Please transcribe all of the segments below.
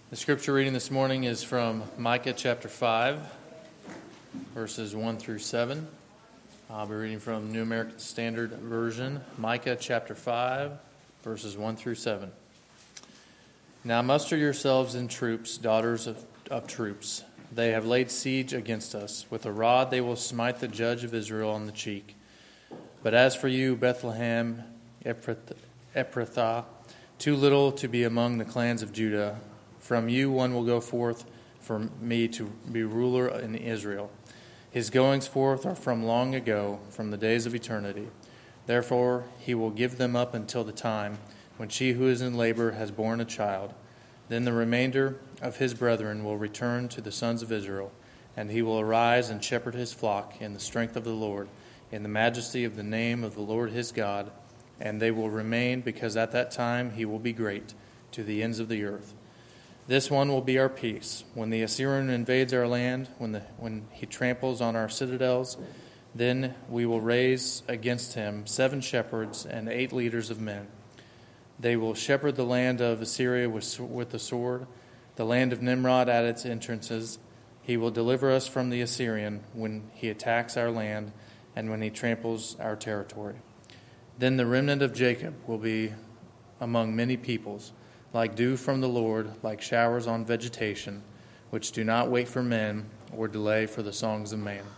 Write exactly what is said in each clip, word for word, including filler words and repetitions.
The scripture reading this morning is from Micah chapter five, verses one through seven. I'll be reading from New American Standard Version, Micah chapter five, verses one through seven. Now muster yourselves in troops, daughters of, of troops. They have laid siege against us. With a rod they will smite the judge of Israel on the cheek. But as for you, Bethlehem Ephrathah, too little to be among the clans of Judah, from you one will go forth for me to be ruler in Israel. His goings forth are from long ago, from the days of eternity. Therefore he will give them up until the time when she who is in labor has borne a child. Then the remainder of his brethren will return to the sons of Israel, and he will arise and shepherd his flock in the strength of the Lord, in the majesty of the name of the Lord his God. And they will remain, because at that time he will be great to the ends of the earth. This one will be our peace. When the Assyrian invades our land, when the when he tramples on our citadels, then we will raise against him seven shepherds and eight leaders of men. They will shepherd the land of Assyria with, with the sword, the land of Nimrod at its entrances. He will deliver us from the Assyrian when he attacks our land and when he tramples our territory. Then the remnant of Jacob will be among many peoples, like dew from the Lord, like showers on vegetation, which do not wait for men or delay for the songs of man.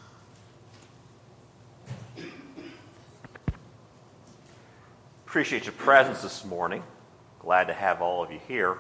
Appreciate your presence this morning. Glad to have all of you here.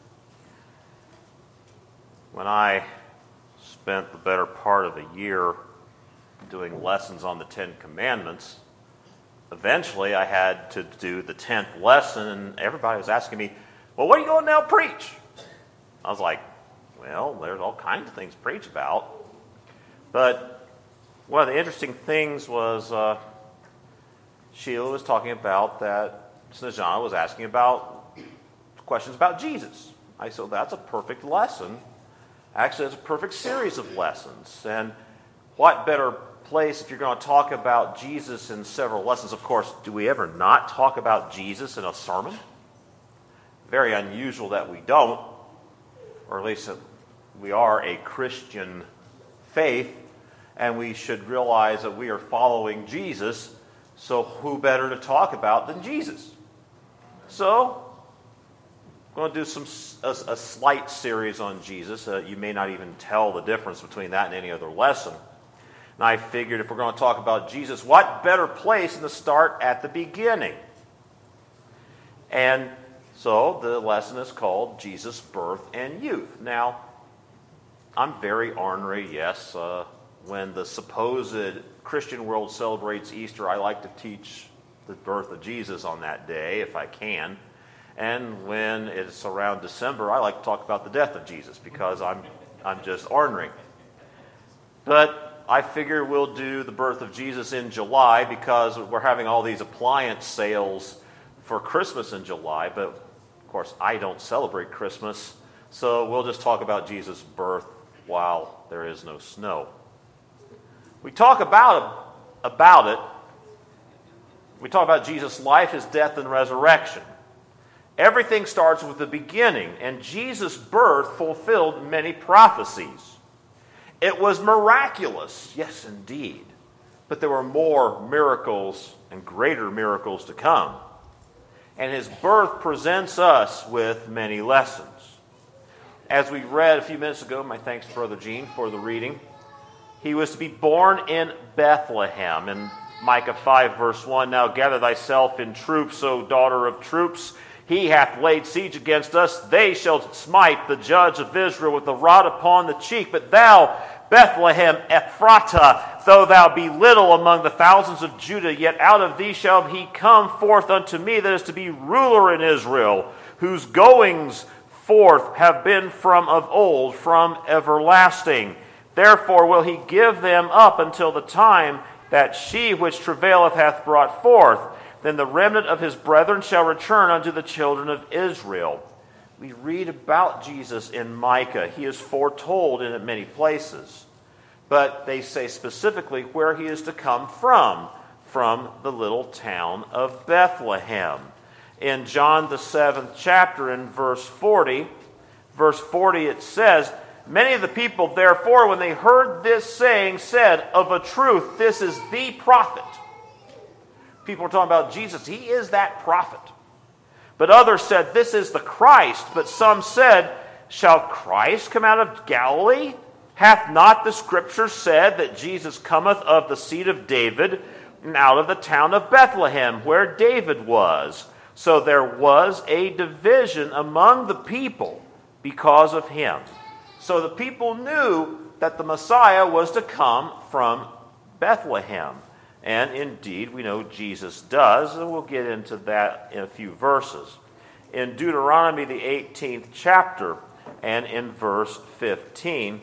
When I spent the better part of a year doing lessons on the Ten Commandments, eventually I had to do the tenth lesson, and everybody was asking me, well, what are you going to now preach? I was like, well, there's all kinds of things to preach about. But one of the interesting things was uh, Sheila was talking about that Snejana was asking about questions about Jesus. I said, that's a perfect lesson. Actually, it's a perfect series of lessons. And what better place if you're going to talk about Jesus in several lessons? Of course, do we ever not talk about Jesus in a sermon? Very unusual that we don't, or at least that we are a Christian faith, and we should realize that we are following Jesus, so who better to talk about than Jesus? So, I'm going to do some a, a slight series on Jesus. Uh, you may not even tell the difference between that and any other lesson. And I figured if we're going to talk about Jesus, what better place than to start at the beginning? And so the lesson is called Jesus' Birth and Youth. Now, I'm very ornery, yes. Uh, when the supposed Christian world celebrates Easter, I like to teach the birth of Jesus on that day, if I can. And when it's around December, I like to talk about the death of Jesus, because I'm I'm just ornery. But I figure we'll do the birth of Jesus in July, because we're having all these appliance sales for Christmas in July, but of course, I don't celebrate Christmas, so we'll just talk about Jesus' birth while there is no snow. We talk about, about it. We talk about Jesus' life, his death, and resurrection. Everything starts with the beginning, and Jesus' birth fulfilled many prophecies. It was miraculous, yes, indeed, but there were more miracles and greater miracles to come. And his birth presents us with many lessons. As we read a few minutes ago, my thanks, Brother Gene, for the reading. He was to be born in Bethlehem. In Micah five, verse one, now gather thyself in troops, O daughter of troops. He hath laid siege against us. They shall smite the judge of Israel with a rod upon the cheek. But thou, Bethlehem Ephrathah, though thou be little among the thousands of Judah, yet out of thee shall he come forth unto me that is to be ruler in Israel, whose goings forth have been from of old, from everlasting. Therefore will he give them up until the time that she which travaileth hath brought forth. Then the remnant of his brethren shall return unto the children of Israel. We read about Jesus in Micah. He is foretold in many places. But they say specifically where he is to come from, from the little town of Bethlehem. In John the seventh chapter, in verse forty, verse forty, it says, "Many of the people, therefore, when they heard this saying, said, 'Of a truth, this is the prophet.'" People are talking about Jesus. He is that prophet. "But others said, 'This is the Christ.' But some said, 'Shall Christ come out of Galilee? Hath not the Scripture said that Jesus cometh of the seed of David, and out of the town of Bethlehem, where David was?' So there was a division among the people because of him." So the people knew that the Messiah was to come from Bethlehem. And indeed, we know Jesus does, and we'll get into that in a few verses. In Deuteronomy, the eighteenth chapter, and in verse fifteen,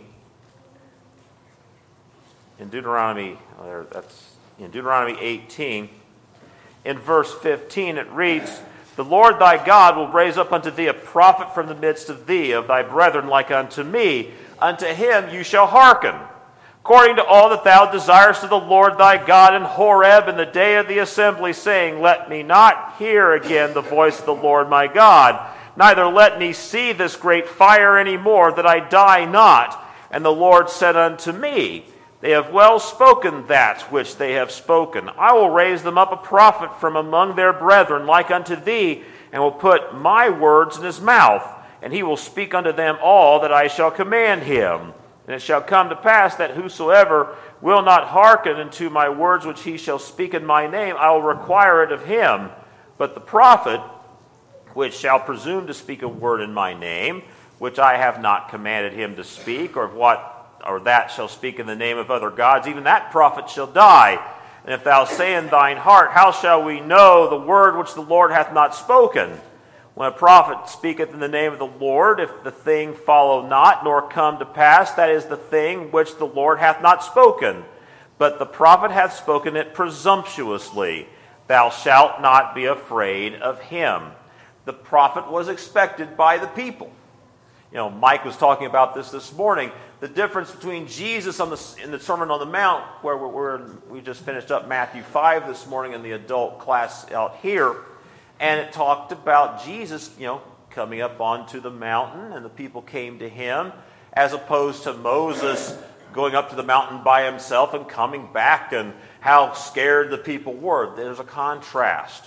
in Deuteronomy, that's in Deuteronomy eighteen, in verse fifteen, it reads, "The Lord thy God will raise up unto thee a prophet from the midst of thee, of thy brethren like unto me. Unto him you shall hearken, according to all that thou desirest of the Lord thy God in Horeb in the day of the assembly, saying, Let me not hear again the voice of the Lord my God, neither let me see this great fire any more, that I die not. And the Lord said unto me, They have well spoken that which they have spoken. I will raise them up a prophet from among their brethren like unto thee, and will put my words in his mouth, and he will speak unto them all that I shall command him. And it shall come to pass that whosoever will not hearken unto my words which he shall speak in my name, I will require it of him. But the prophet which shall presume to speak a word in my name, which I have not commanded him to speak, or what or that shall speak in the name of other gods, even that prophet shall die. And if thou say in thine heart, How shall we know the word which the Lord hath not spoken? When a prophet speaketh in the name of the Lord, if the thing follow not, nor come to pass, that is the thing which the Lord hath not spoken. But the prophet hath spoken it presumptuously. Thou shalt not be afraid of him." The prophet was expected by the people. You know, Mike was talking about this this morning. The difference between Jesus on the, in the Sermon on the Mount, where we're, we're, we just finished up Matthew five this morning in the adult class out here, and it talked about Jesus, you know, coming up onto the mountain, and the people came to him, as opposed to Moses going up to the mountain by himself and coming back, and how scared the people were. There's a contrast.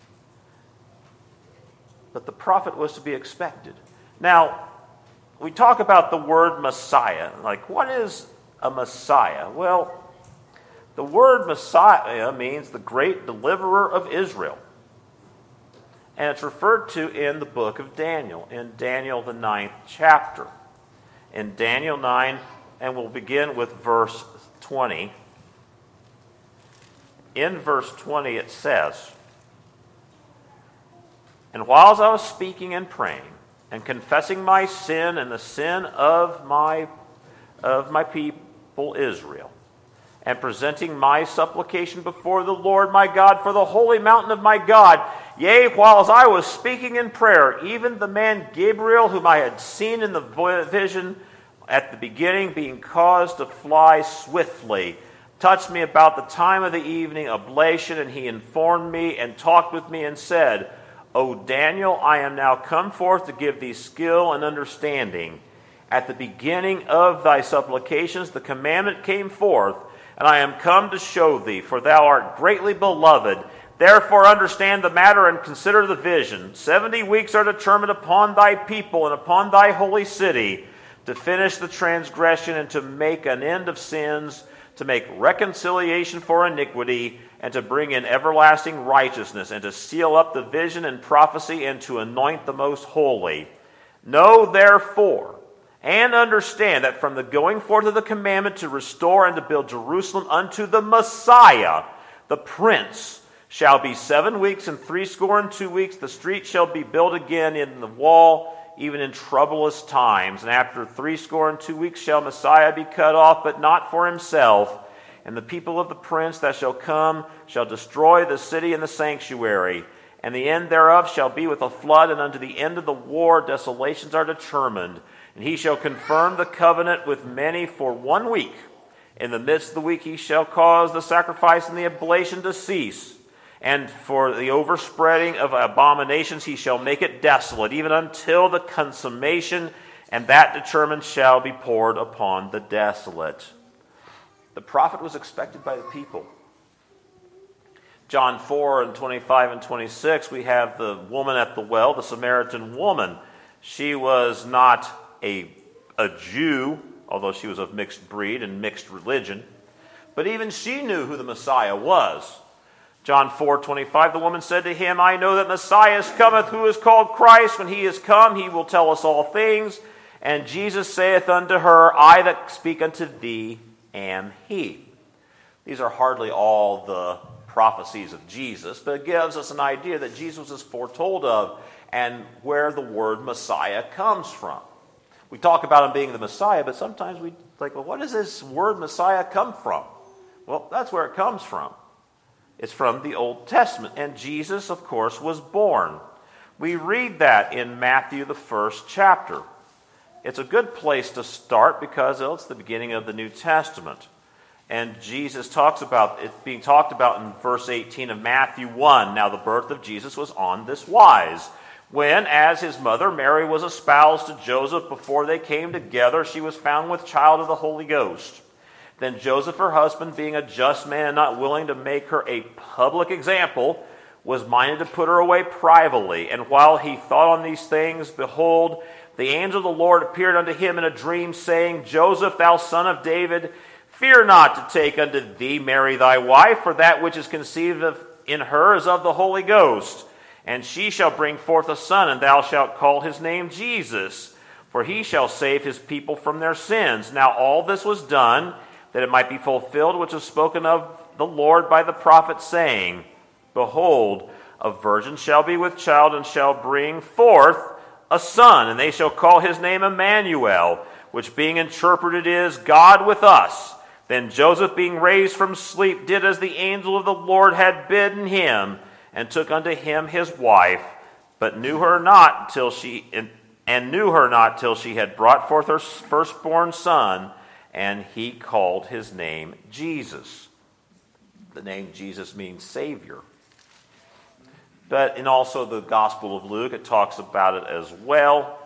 But the prophet was to be expected. Now, we talk about the word Messiah. Like, what is a Messiah? Well, the word Messiah means the great deliverer of Israel. And it's referred to in the book of Daniel, in Daniel the ninth chapter. In Daniel nine, and we'll begin with verse twenty. In verse twenty it says, "And whiles I was speaking and praying, and confessing my sin and the sin of my of my people Israel, and presenting my supplication before the Lord my God for the holy mountain of my God, yea, whiles I was speaking in prayer, even the man Gabriel, whom I had seen in the vision at the beginning, being caused to fly swiftly, touched me about the time of the evening oblation, and he informed me and talked with me and said, O Daniel, I am now come forth to give thee skill and understanding. At the beginning of thy supplications the commandment came forth, and I am come to show thee, for thou art greatly beloved. Therefore understand the matter and consider the vision. Seventy weeks are determined upon thy people and upon thy holy city, to finish the transgression and to make an end of sins, to make reconciliation for iniquity, and to bring in everlasting righteousness, and to seal up the vision and prophecy, and to anoint the most holy. Know therefore, and understand that from the going forth of the commandment to restore and to build Jerusalem unto the Messiah, the Prince, shall be seven weeks and threescore and two weeks. The street shall be built again in the wall, even in troublous times. And after threescore and two weeks shall Messiah be cut off, but not for himself. And the people of the prince that shall come shall destroy the city and the sanctuary. And the end thereof shall be with a flood, and unto the end of the war desolations are determined. And he shall confirm the covenant with many for one week. In the midst of the week he shall cause the sacrifice and the oblation to cease. And for the overspreading of abominations he shall make it desolate, even until the consummation and that determined shall be poured upon the desolate. The prophet was expected by the people. John four and twenty-five and twenty-six, we have the woman at the well, the Samaritan woman. She was not a, a Jew, although she was of mixed breed and mixed religion. But even she knew who the Messiah was. John four twenty-five, the woman said to him, I know that Messiah cometh, who is called Christ. When he is come, he will tell us all things. And Jesus saith unto her, I that speak unto thee am he. These are hardly all the prophecies of Jesus, but it gives us an idea that Jesus is foretold of and where the word Messiah comes from. We talk about him being the Messiah, but sometimes we think, well, what does this word Messiah come from? Well, that's where it comes from. It's from the Old Testament, and Jesus, of course, was born. We read that in Matthew, the first chapter. It's a good place to start because well, it's the beginning of the New Testament. And Jesus talks about it being talked about in verse eighteen of Matthew one. Now the birth of Jesus was on this wise. When, as his mother Mary was espoused to Joseph, before they came together, she was found with child of the Holy Ghost. Then Joseph, her husband, being a just man and not willing to make her a public example, was minded to put her away privately. And while he thought on these things, behold, the angel of the Lord appeared unto him in a dream, saying, Joseph, thou son of David, fear not to take unto thee Mary thy wife, for that which is conceived of in her is of the Holy Ghost. And she shall bring forth a son, and thou shalt call his name Jesus, for he shall save his people from their sins. Now all this was done, that it might be fulfilled, which was spoken of the Lord by the prophet, saying, Behold, a virgin shall be with child, and shall bring forth a son, and they shall call his name Emmanuel, which being interpreted is, God with us. Then Joseph, being raised from sleep, did as the angel of the Lord had bidden him, and took unto him his wife, but knew her not till she and knew her not till she had brought forth her firstborn son, and he called his name Jesus. The name Jesus means Savior. But in also the Gospel of Luke, it talks about it as well.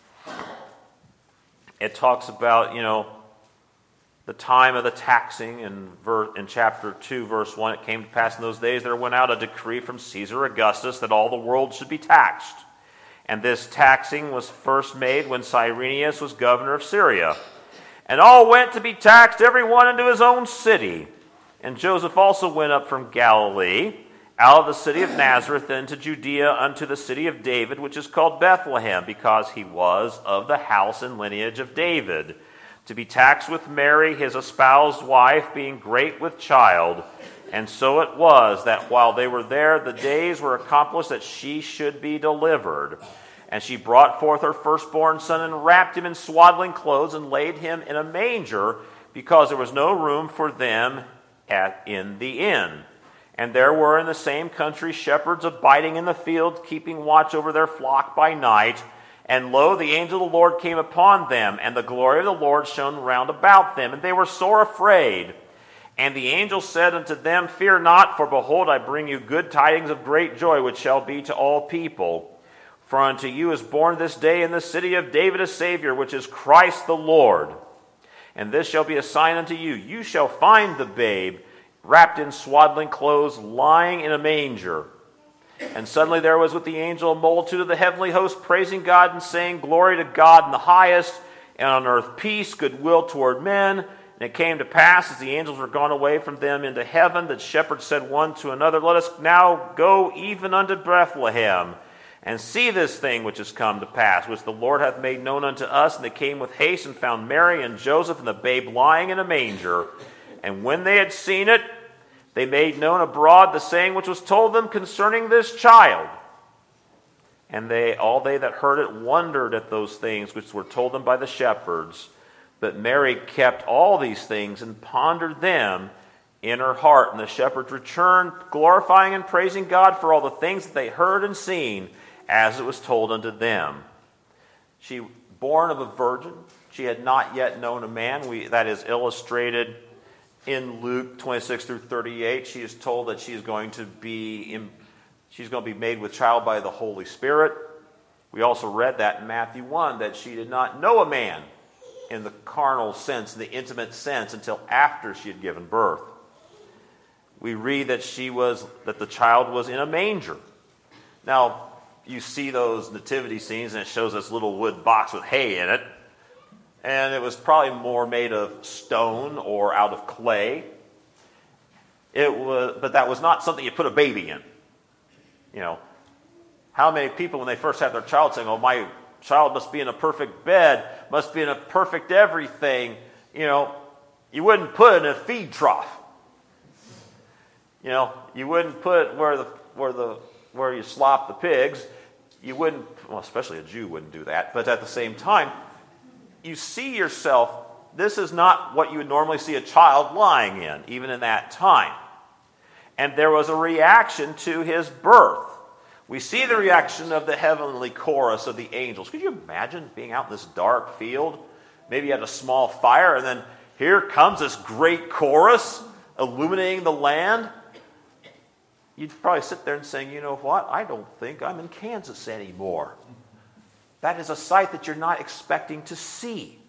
It talks about, you know, the time of the taxing in, ver- in chapter two, verse one. It came to pass in those days there went out a decree from Caesar Augustus that all the world should be taxed. And this taxing was first made when Cyrenius was governor of Syria. And all went to be taxed, every one into his own city. And Joseph also went up from Galilee, out of the city of Nazareth, into Judea, unto the city of David, which is called Bethlehem, because he was of the house and lineage of David, to be taxed with Mary, his espoused wife, being great with child. And so it was that while they were there, the days were accomplished that she should be delivered. And she brought forth her firstborn son, and wrapped him in swaddling clothes, and laid him in a manger, because there was no room for them at in the inn. And there were in the same country shepherds abiding in the field, keeping watch over their flock by night. And lo, the angel of the Lord came upon them, and the glory of the Lord shone round about them, and they were sore afraid. And the angel said unto them, Fear not, for behold, I bring you good tidings of great joy, which shall be to all people. For unto you is born this day in the city of David a Savior, which is Christ the Lord. And this shall be a sign unto you. You shall find the babe wrapped in swaddling clothes, lying in a manger. And suddenly there was with the angel a multitude of the heavenly host, praising God and saying, Glory to God in the highest, and on earth peace, goodwill toward men. And it came to pass, as the angels were gone away from them into heaven, that shepherds said one to another, Let us now go even unto Bethlehem, and see this thing which is come to pass, which the Lord hath made known unto us. And they came with haste, and found Mary and Joseph, and the babe lying in a manger. And when they had seen it, they made known abroad the saying which was told them concerning this child. And they, all they that heard it wondered at those things which were told them by the shepherds. But Mary kept all these things and pondered them in her heart. And the shepherds returned, glorifying and praising God for all the things that they heard and seen, as it was told unto them. She, born of a virgin, she had not yet known a man. We, that is illustrated in Luke twenty-six through thirty-eight. She is told that she is going to be in, she's going to be made with child by the Holy Spirit. We also read that in Matthew one, that she did not know a man in the carnal sense, in the intimate sense, until after she had given birth. We read that she was that the child was in a manger. Now, you see those nativity scenes, and it shows this little wood box with hay in it. And it was probably more made of stone or out of clay. It was, but that was not something you put a baby in. You know, how many people, when they first have their child, saying, "Oh, my child must be in a perfect bed, must be in a perfect everything," you know, you wouldn't put it in a feed trough. You know, you wouldn't put where the where the where you slop the pigs. You wouldn't, well, especially a Jew wouldn't do that. But at the same time, you see yourself. This is not what you would normally see a child lying in, even in that time. And there was a reaction to his birth. We see the reaction of the heavenly chorus of the angels. Could you imagine being out in this dark field? Maybe you had a small fire, and then here comes this great chorus illuminating the land. You'd probably sit there and saying, "You know what? I don't think I'm in Kansas anymore." That is a sight that you're not expecting to see.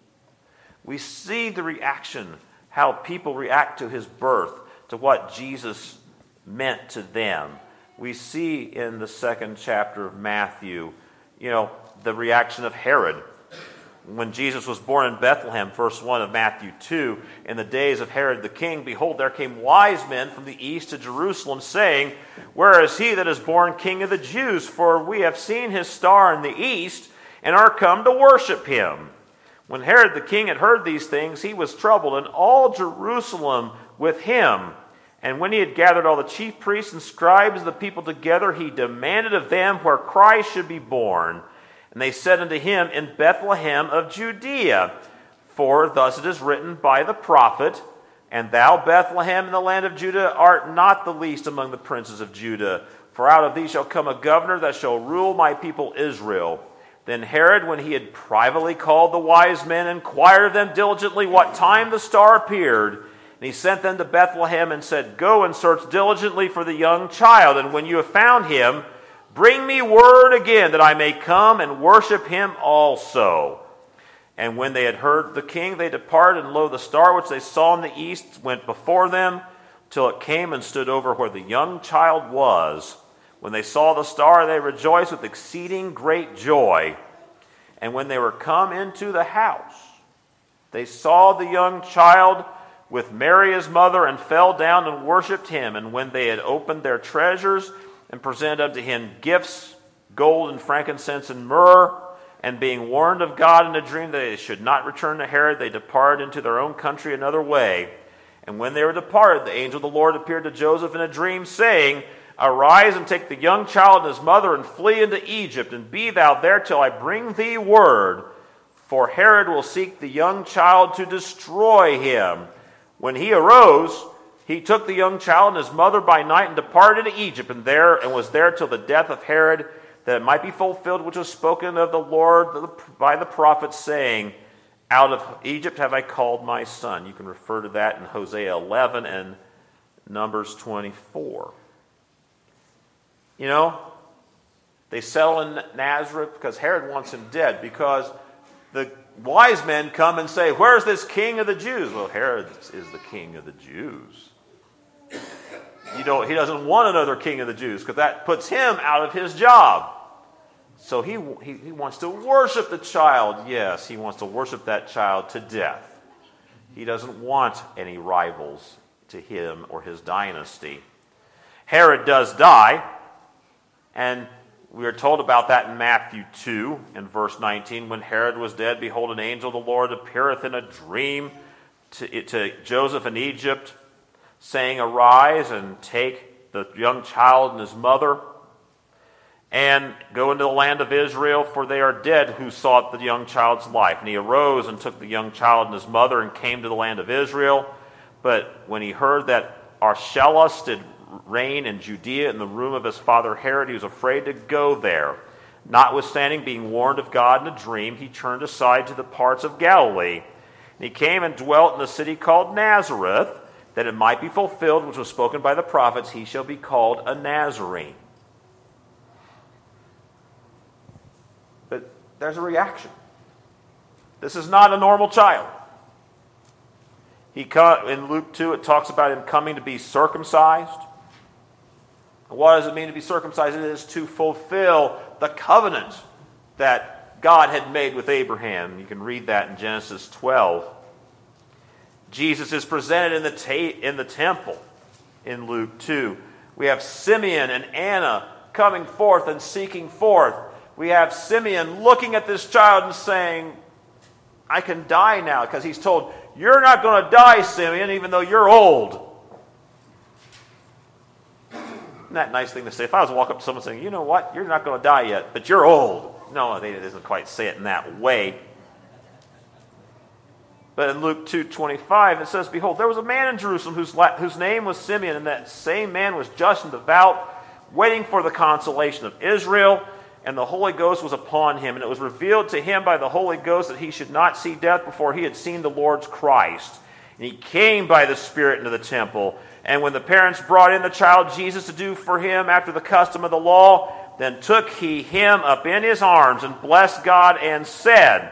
We see the reaction, how people react to his birth, to what Jesus meant to them. We see in the second chapter of Matthew, you know, the reaction of Herod. When Jesus was born in Bethlehem, verse one of Matthew two, in the days of Herod the king, behold, there came wise men from the east to Jerusalem, saying, "Where is he that is born King of the Jews? For we have seen his star in the east, and are come to worship him." When Herod the king had heard these things, he was troubled, and all Jerusalem with him. And when he had gathered all the chief priests and scribes of the people together, he demanded of them where Christ should be born. And they said unto him, "In Bethlehem of Judea. For thus it is written by the prophet, And thou, Bethlehem, in the land of Judah, art not the least among the princes of Judah. For out of thee shall come a governor that shall rule my people Israel." Then Herod, when he had privately called the wise men, inquired of them diligently what time the star appeared. And he sent them to Bethlehem and said, "Go and search diligently for the young child, and when you have found him, bring me word again, that I may come and worship him also." And when they had heard the king, they departed, and lo, the star which they saw in the east went before them, till it came and stood over where the young child was. When they saw the star, they rejoiced with exceeding great joy. And when they were come into the house, they saw the young child with Mary his mother, and fell down and worshipped him. And when they had opened their treasures, and presented unto him gifts, gold and frankincense and myrrh, and being warned of God in a dream that they should not return to Herod, they departed into their own country another way. And when they were departed, the angel of the Lord appeared to Joseph in a dream, saying, "Arise and take the young child and his mother, and flee into Egypt, and be thou there till I bring thee word. For Herod will seek the young child to destroy him." When he arose, he took the young child and his mother by night, and departed to Egypt, and there and was there till the death of Herod, that it might be fulfilled which was spoken of the Lord by the prophet, saying, "Out of Egypt have I called my son." You can refer to that in Hosea eleven and Numbers twenty-four. You know, they settle in Nazareth because Herod wants him dead, because the wise men come and say, "Where's this king of the Jews?" Well, Herod is the king of the Jews. You don't, he doesn't want another king of the Jews, because that puts him out of his job. So he, he, he wants to worship the child. Yes, he wants to worship that child to death. He doesn't want any rivals to him or his dynasty. Herod does die, and we are told about that in Matthew two, in verse nineteen. When Herod was dead, behold, an angel of the Lord appeareth in a dream to, to Joseph in Egypt, saying, "Arise and take the young child and his mother, and go into the land of Israel, for they are dead who sought the young child's life." And he arose and took the young child and his mother, and came to the land of Israel. But when he heard that Archelaus did reign in Judea in the room of his father Herod, he was afraid to go there. Notwithstanding, being warned of God in a dream, he turned aside to the parts of Galilee. And he came and dwelt in a city called Nazareth, that it might be fulfilled which was spoken by the prophets, "He shall be called a Nazarene." there's a reaction. This is not a normal child. He in Luke two, it talks about him coming to be circumcised. What does it mean to be circumcised? It is to fulfill the covenant that God had made with Abraham. You can read that in Genesis twelve. Jesus is presented in the, ta- in the temple in Luke two. We have Simeon and Anna coming forth and seeking forth. We have Simeon looking at this child and saying, I can die now, because he's told, you're not going to die, Simeon, even though you're old. Isn't that a nice thing to say? If I was to walk up to someone saying, you know what, you're not going to die yet, but you're old. No, it doesn't quite say it in that way. But in Luke two twenty-five, it says, behold, there was a man in Jerusalem whose, la- whose name was Simeon, and that same man was just and devout, waiting for the consolation of Israel, and the Holy Ghost was upon him. And it was revealed to him by the Holy Ghost that he should not see death before he had seen the Lord's Christ. And he came by the Spirit into the temple. And when the parents brought in the child Jesus to do for him after the custom of the law, then took he him up in his arms and blessed God and said,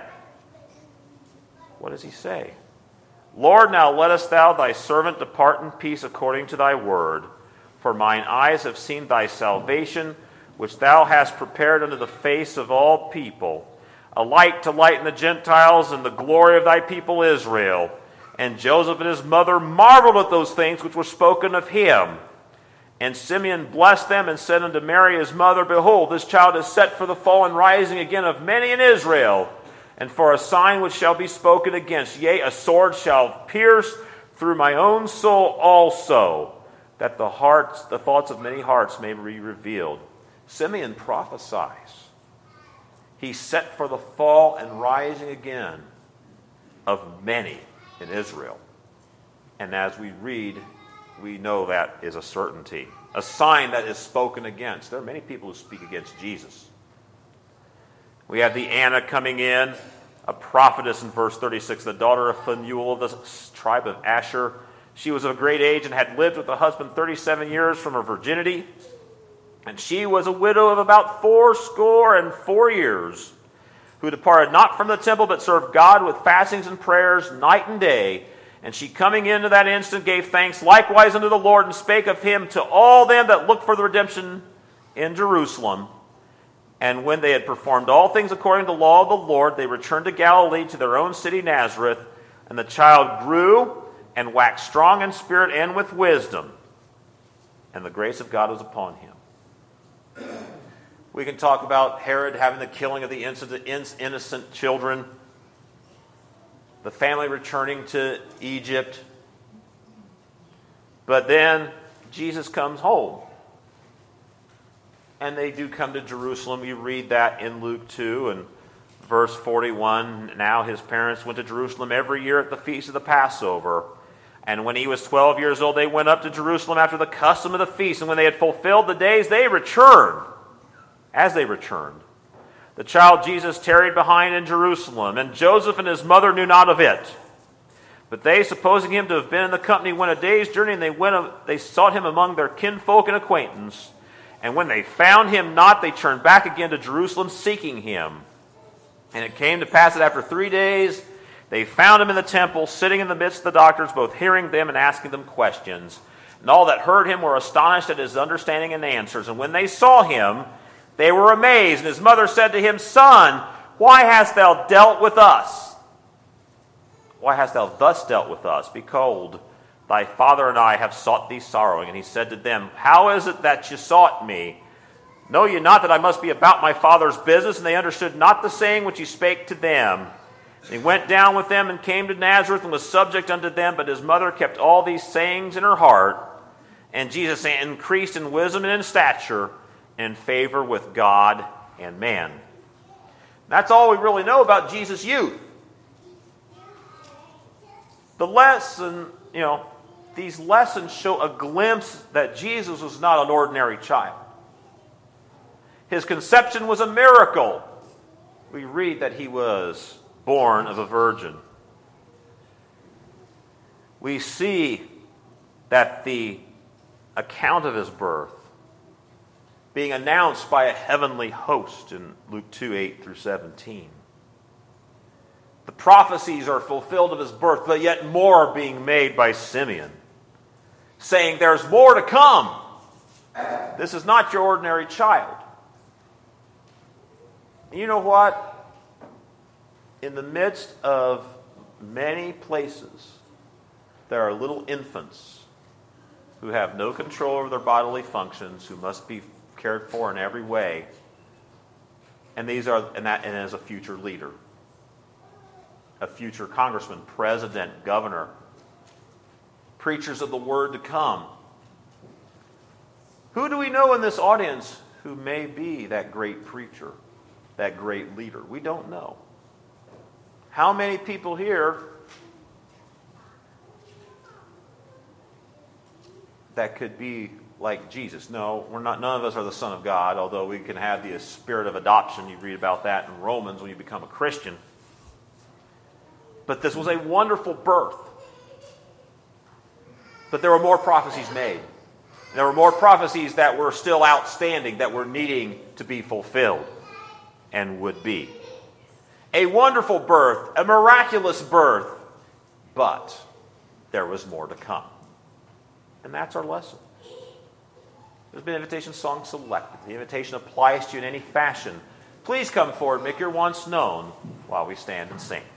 what does he say? Lord, now lettest thou thy servant depart in peace according to thy word. For mine eyes have seen thy salvation, which thou hast prepared unto the face of all people, a light to lighten the Gentiles and the glory of thy people Israel. And Joseph and his mother marveled at those things which were spoken of him. And Simeon blessed them and said unto Mary his mother, behold, this child is set for the fall and rising again of many in Israel, and for a sign which shall be spoken against. Yea, a sword shall pierce through my own soul also, that the hearts, the thoughts of many hearts may be revealed. Simeon prophesies. He's set for the fall and rising again of many in Israel. And as we read, we know that is a certainty. A sign that is spoken against. There are many people who speak against Jesus. We have the Anna coming in, a prophetess in verse thirty-six, the daughter of Phanuel of the tribe of Asher. She was of a great age and had lived with a husband thirty-seven years from her virginity. And she was a widow of about fourscore and four years, who departed not from the temple, but served God with fastings and prayers night and day. And she coming into that instant gave thanks likewise unto the Lord, and spake of him to all them that looked for the redemption in Jerusalem. And when they had performed all things according to the law of the Lord, they returned to Galilee, to their own city Nazareth. And the child grew and waxed strong in spirit and with wisdom. And the grace of God was upon him. We can talk about Herod having the killing of the innocent children, the family returning to Egypt. But then Jesus comes home. And they do come to Jerusalem. You read that in Luke two and verse forty-one. Now his parents went to Jerusalem every year at the feast of the Passover. And when he was twelve years old, they went up to Jerusalem after the custom of the feast. And when they had fulfilled the days, they returned. As they returned, the child Jesus tarried behind in Jerusalem, and Joseph and his mother knew not of it. But they, supposing him to have been in the company, went a day's journey, and they went. They sought him among their kinfolk and acquaintance. And when they found him not, they turned back again to Jerusalem, seeking him. And it came to pass that after three days, they found him in the temple, sitting in the midst of the doctors, both hearing them and asking them questions. And all that heard him were astonished at his understanding and answers. And when they saw him, they were amazed. And his mother said to him, Son, why hast thou dealt with us? Why hast thou thus dealt with us? Behold, thy father and I have sought thee sorrowing. And he said to them, How is it that ye sought me? Know ye not that I must be about my father's business? And they understood not the saying which he spake to them. And he went down with them and came to Nazareth and was subject unto them. But his mother kept all these sayings in her heart. And Jesus increased in wisdom and in stature, in favor with God and man. That's all we really know about Jesus' youth. The lesson, you know, these lessons show a glimpse that Jesus was not an ordinary child. His conception was a miracle. We read that he was born of a virgin. We see that the account of his birth being announced by a heavenly host in Luke two, eight through seventeen. The prophecies are fulfilled of his birth, but yet more are being made by Simeon, saying there's more to come. This is not your ordinary child. You know what? In the midst of many places, there are little infants who have no control over their bodily functions, who must be cared for in every way. And these are, and that, and as a future leader, a future congressman, president, governor, preachers of the word to come. Who do we know in this audience who may be that great preacher, that great leader? We don't know. How many people here that could be like Jesus? No, we're not. None of us are the Son of God, although we can have the spirit of adoption. You read about that in Romans when you become a Christian. But this was a wonderful birth. But there were more prophecies made. There were more prophecies that were still outstanding, that were needing to be fulfilled and would be. A wonderful birth, a miraculous birth, but there was more to come. And that's our lesson. There's been an invitation song selected. The invitation applies to you in any fashion. Please come forward, make your wants known while we stand and sing.